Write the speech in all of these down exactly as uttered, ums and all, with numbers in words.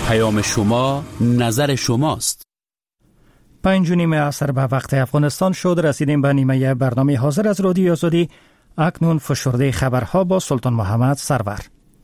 پیام شما، نظر شماست. پنج و نیم عصر به وقت افغانستان شد. رسیدیم به نیمه برنامه حاضر از رادیو آزادی. اکنون فشرده خبرها با سلطان محمد سرور.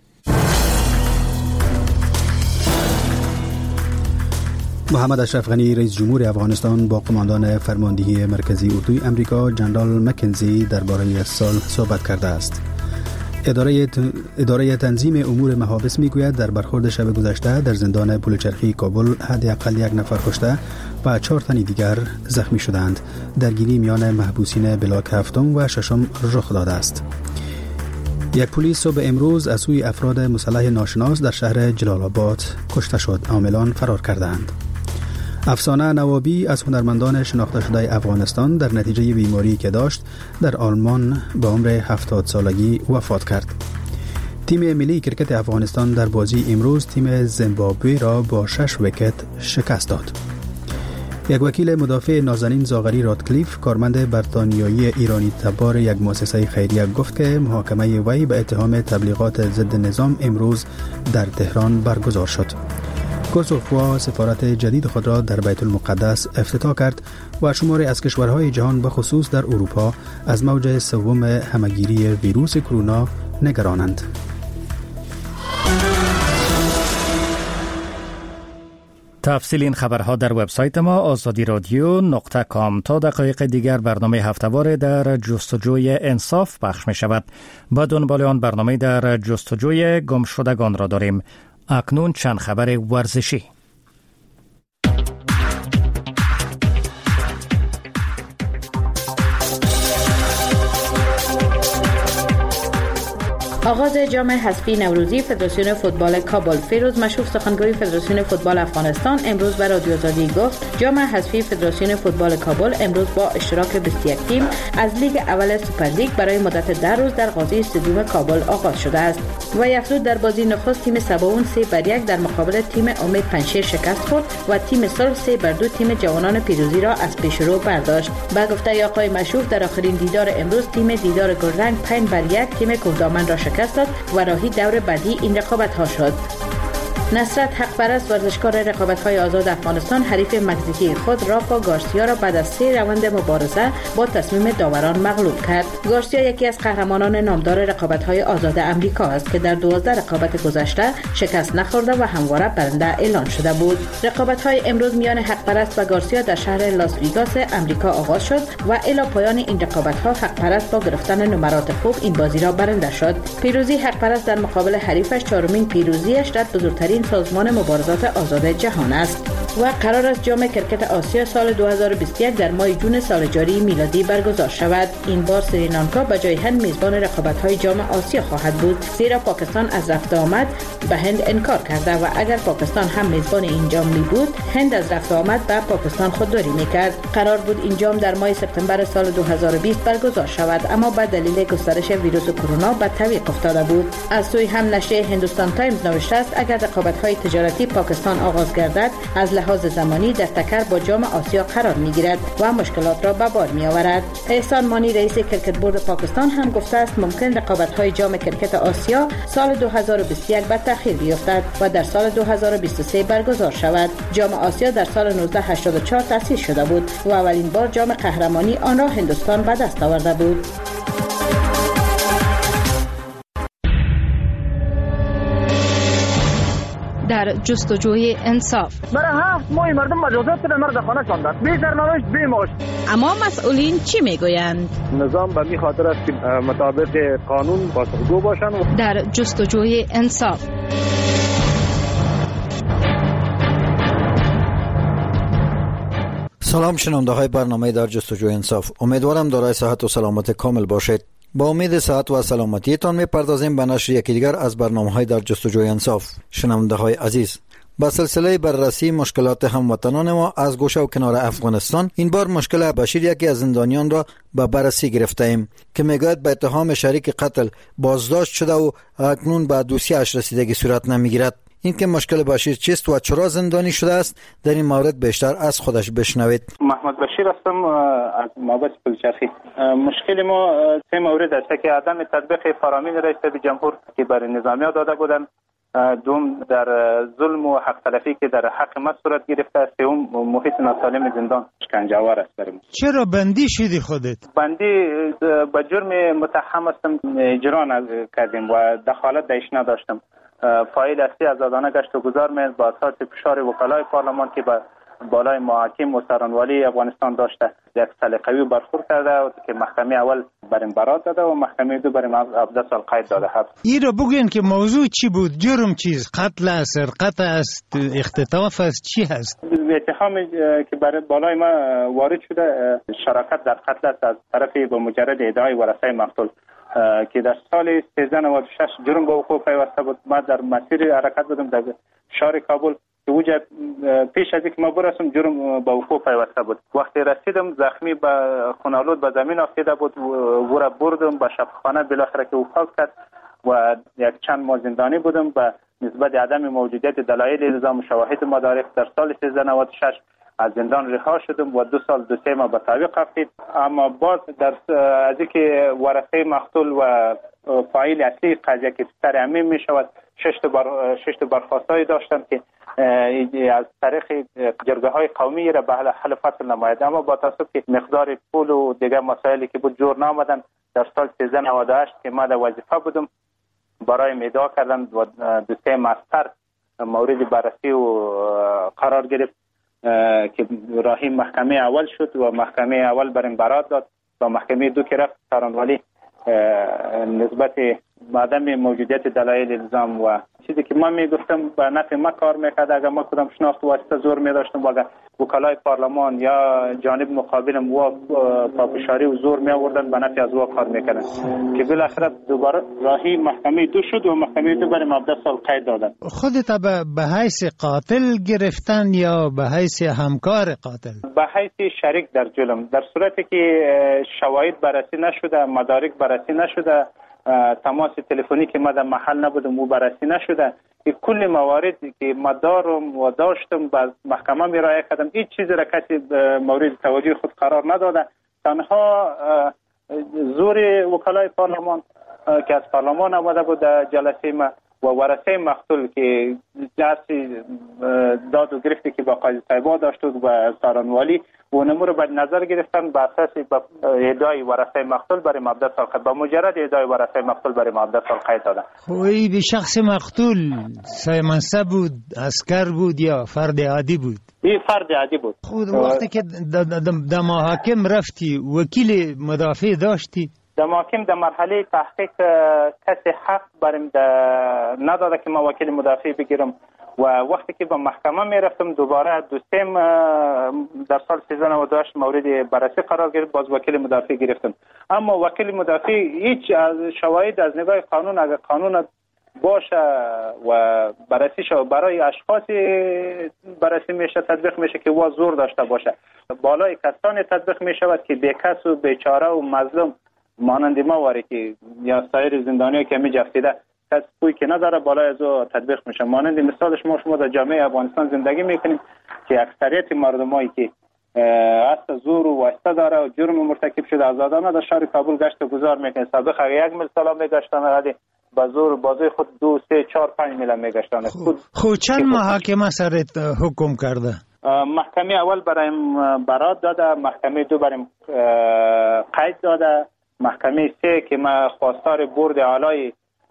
محمد اشرف غنی رئیس جمهور افغانستان با قماندان فرماندهی مرکزی اردوی امریکا جنرال مکنزی درباره سال صحبت کرده است. اداره اداره تنظیم امور محابس میگوید در برخورد شب گذشته در زندان پلچرخی کابل حداقل یک نفر کشته و چهار تن دیگر زخمی شدند. درگیری میان محبوسین بلاک هفتم و ششم رخ داده است. یک پلیس صبح امروز از سوی افراد مسلح ناشناس در شهر جلال آباد کشته شد. عاملان فرار کردند. افسانه نوابی از هنرمندان شناخته شده افغانستان در نتیجه بیماری که داشت در آلمان به عمر هفتاد سالگی وفات کرد. تیم ملی کرکت افغانستان در بازی امروز تیم زیمبابوه را با شش ویکت شکست داد. یک وکیل مدافع نازنین زاغری رادکلیف کارمند بریتانیایی ایرانی تبار یک مؤسسه خیریه گفت که محاکمه وی به اتهام تبلیغات ضد نظام امروز در تهران برگزار شد. کوسوفوا سفارت جدید خود را در بیت المقدس افتتاح کرد و شماری از کشورهای جهان به خصوص در اروپا از موج سوم همهگیری ویروس کرونا نگرانند. تفصیل این خبرها در وبسایت ما آزادی رادیو نقطه کام. تا دقایق دیگر برنامه هفته‌وار در جستجوی انصاف پخش می شود. با دنبال آن برنامه در جستجوی گمشدگان را داریم. اکنون چند خبر ورزشی. آغاز جام حذفی نوروزی فدراسیون فوتبال کابل. فیروز مشوف سخنگوی فدراسیون فوتبال افغانستان امروز به رادیو آزادی گفت جام حذفی فدراسیون فوتبال کابل امروز با اشتراک بیست و یک تیم از لیگ اول سوپر لیگ برای مدت ده روز در قاضی استادیوم کابل آغاز شده است و یفزود در بازی نخست تیم سباون سه بر یک در مقابل تیم امید پنجشیر شکست خورد و تیم صلح سه بر دو تیم جوانان پیروزی را از پیشرو برداشت. با گفته آقای مشوف در آخرین دیدار امروز تیم دیدار گلرنگ پنج بر یک تیم کوهدامن را شکست داد و راهی دور بعدی این رقابت ها شد. نصرت حقپرست ورزشکار رقابت‌های آزاد افغانستان حریف مکزیکی خود رافا گارسیا را بعد از سه روند مبارزه با تصمیم داوران مغلوب کرد. گارسیا یکی از قهرمانان نامدار رقابت‌های آزاد امریکا است که در دوازده رقابت گذشته شکست نخورده و همواره برنده اعلان شده بود. رقابت‌های امروز میان حقپرست و گارسیا در شهر لاس ویگاس امریکا آغاز شد و الی پایان این رقابت‌ها حقپرست با گرفتن نمرات خوب این بازی را برنده شد. پیروزی حقپرست در مقابل حریفش چهارمین پیروزیش در بزرگترین سازمان مبارزات آزاد جهان است و قرار است جام کرکت آسیا سال دو هزار و بیست و یک در ماه جون سال جاری میلادی برگزار شود. این بار سریلانکا به جای هند میزبان رقابت‌های جام آسیا خواهد بود، زیرا پاکستان از رفت آمد به هند انکار کرده و اگر پاکستان هم میزبان این جام می بود هند از رفت آمد به پاکستان خودداری میکرد. قرار بود این جام در ماه سپتامبر سال دو هزار و بیست برگزار شود، اما به دلیل گسترش ویروس کرونا به تعویق افتاده بود. از سوی هم نشریه هندوستان تایمز نوشته است اگر رقابت‌های تجارتی پاکستان آغاز گردد از لحاظ زمانی در تکر با جام آسیا قرار میگیرد و مشکلات را به بار می آورد. احسان مانی رئیس کرکت بورد پاکستان هم گفته است ممکن رقابت‌های جام کرکت آسیا سال دو هزار و بیست و یک به تأخیر بیفتد و در سال دو هزار و بیست و سه برگزار شود. جام آسیا در سال نوزده هشتاد و چهار تأسیس شده بود و اولین بار جام قهرمانی آن را هندوستان به دست آورده بود. در جستجوی انصاف برای هفت ماه مردم مجازات به مرد خانه شاندند، بی سرنوشت بی معاش. اما مسئولین چی میگویند؟ نظام به می خاطر است که مطابق قانون پاسخگو باشند. در جستجوی انصاف سلام شنونده های برنامه در جستجوی انصاف، امیدوارم دارای صحت و سلامت کامل باشید. با امید صحت و سلامتیتان میپردازیم به نشر یکی دیگر از برنامه‌های در جستجوی انصاف. شنونده های عزیز، با سلسله بررسی مشکلات هموطنان ما از گوشه و کنار افغانستان، این بار مشکل بشیر یکی از زندانیان را به بررسی گرفته ایم که میگوید به اتهام شریک قتل بازداشت شده و اکنون به دوسیه‌اش رسیدگی صورت نمیگیرد. این که مشکل بشیر چیست و چرا زندانی شده است، در این مورد بیشتر از خودش بشنوید. محمد بشیر هستم از محبس پلچرخی. مشکل ما سه مورد است که عدم تطبیق فرامین رئیس جمهور که برای نظامی داده بودند دوم در ظلم و حق تلفی که در حق ما صورت گرفته است، سوم محیط ناسالم زندان شکنجه‌آور است برای ما. چرا بندی شدی خودت؟ بندی به جرم متهم هستم، اجرا کردیم و دخالت درش نداشتم. فایل اصلی آزادانه گشت و گذار من با اساس فشار وکلای پارلمان که به بالای محاکم و سرانوالی افغانستان داشته یک سلیقه‌ای برخورد کرده که محکمه اول بریم برات داده و محکمه دو بریم هفده سال قید داده. این رو بگوین که موضوع چی بود؟ جرم چیز؟ قتل است، سرقت است، اختطاف است، چی هست؟ اتهامی که برای بالای ما وارد شده شراکت در قتل است از طرف با مجرد ادعای ورثه مقتول که در سال سیزده نود و شش جرم به وقوع پیوسته بود. ما در مسیر حرکت بودم در شهر کابل که اوجه پیش از اینکه ما برسم جرم به وقوع پیوسته بود. وقتی رسیدم زخمی به خونالود به زمین افتاده بود و را بردم به شفاخانه، بالاخره که وفات کرد و یک چند ماه زندانی بودم به نسبت عدم موجودیت دلایل الزام شواهد مدارک. در سال سیزده نود و شش از زندان رها شدم و دو سال دو سه ماه به تعویق رفتید. اما باز در از اینکه ورثه مقتول و فاعل اصلی قضیه که سر امین می شود شش تا بر شش تا برخواستای داشتم که از طریق جرگه های قومی را به حل فصل نماید، اما با تاسف که مقدار پول و دیگر مسائلی که بود جور نامدن. در سال سیزده نود و هشت که ما در وظیفه بودم برای ادعا کردن و دو سه مستر مورد بررسی و قرار گرفت که راهی محکمه اول شد و محکمه اول بریم برات داد و محکمه دو که رفت سرانوالی نسبت عدم موجودیت دلایل الزام و چیزی که من میگفتم به نفع ما کار میکرد. اگر ما کدام شناخت واسطه زور میداشتم و اگر وکلای پارلمان یا جانب مقابلم و پافشاری و زور می آوردن به نفع از وا کار میکردن که بالاخره دوباره راهی محکمه دو شد و محکمه دو برای هفده سال قید دادن. خودت به حیث قاتل گرفتن یا به حیث همکار قاتل؟ به حیث شریک در جرم، در صورتی که شواهد بررسی نشده، مدارک بررسی نشده، تماس تلفنی که ما در محل نبودم و بررسی نشده، که کل مواردی که ما دارم و داشتم به محکمه میرایه کردم، هیچ چیزی را کسی مورد توجه خود قرار نداده. تنها زور وکلای پارلمان که از پارلمان آمده بود در جلسه ما و ورثه مقتول که جلسه داد و گرفتی که با قاضی طیبا داشت و سارانوالی و نمو رو به نظر گرفتن به اساس ادعای ورثه مقتول برای مبدا سال قید، با مجرد ادعای ورثه مقتول برای مبدا سال قید دادن. خوی به شخص مقتول سایمنسه بود، عسکر بود یا فرد عادی بود؟ این فرد عادی بود. خود وقتی که در محاکم رفتی وکیل مدافع داشتی؟ در محاکم در مرحله تحقیق کسی حق برم نداده که ما وکیل مدافع بگیرم و وقتی که به محکمه می رفتم دوباره دو سه در سال سیزده نود و هشت مورد بررسی قرار گرفت، باز وکیل مدافع گرفتم. اما وکیل مدافع هیچ از شواهد از نگاه قانون اگر قانون باشه و بررسی شو برای اشخاص بررسی میشه تطبیق میشه که وا زور داشته باشه، بالای کسانی تطبیق میشود که بیکس و بیچاره و مظلوم مانند ما واره که یا سایر زندانی‌ها که می جفتیده کس پوی که نداره بالای از او تطبیق میشه. مانند مثالش ما شما در جامعه افغانستان زندگی میکنیم که اکثریت مردمایی که اصلا زور و واسطه داره و جرم مرتکب شده آزادانه در شهر کابل گشت و گذار میکنه. سابق اگر یک میل سلام میگشتن عادی با زور بازوی خود دو سه چهار پنج میل میگشتن. خود چند محاکمه سرت حکم کرده؟ محکمه اول برایم برات داده، محکمه دو برایم قید داده، محکمه سه که ما خواستار برد اعلای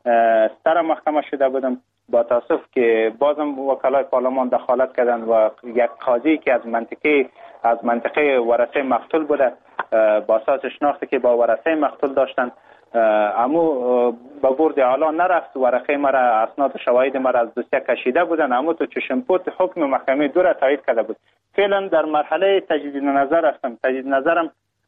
سر محکمه شده بودم. با تاسف که بازم وکلای پارلمان دخالت کردن و یک قاضی که از منطقه از منطقه ورثه مقتول بوده با اساس شناختی که با ورثه مقتول داشتن امو با برد اعلا نرفت. ورقه مرا اسناد شواهد مرا از دوسیه کشیده بودن، امو تو چشمپوت حکم محکمه دو را تایید کرده بود. فعلا در مرحله تجدید نظر هستم. تجدید نظرم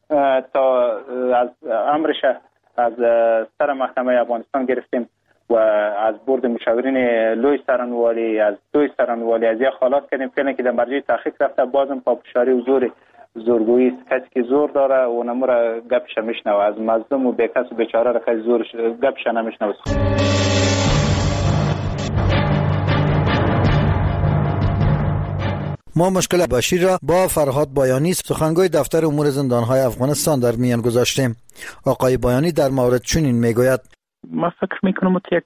تا از امرش از سر محکمه افغانستان گرفتیم و از برد مشاورین لوی سرانوالی از دوی سرانوالی از یک خلاص کردیم. فعلا که در مرجع تحقیق رفته بازم پافشاری و زور زورگویی کسی که زور داره و نمو را گپش میشنوه، از مظلوم و بیکس و بیچاره را کسی زور گپش نمیشنوه. ما مشکل بشیر را با فرهاد بایانی سخنگوی دفتر امور زندانهای افغانستان در میان گذاشتیم. آقای بایانی در مورد چنین میگوید: ما فکر میکنم که یک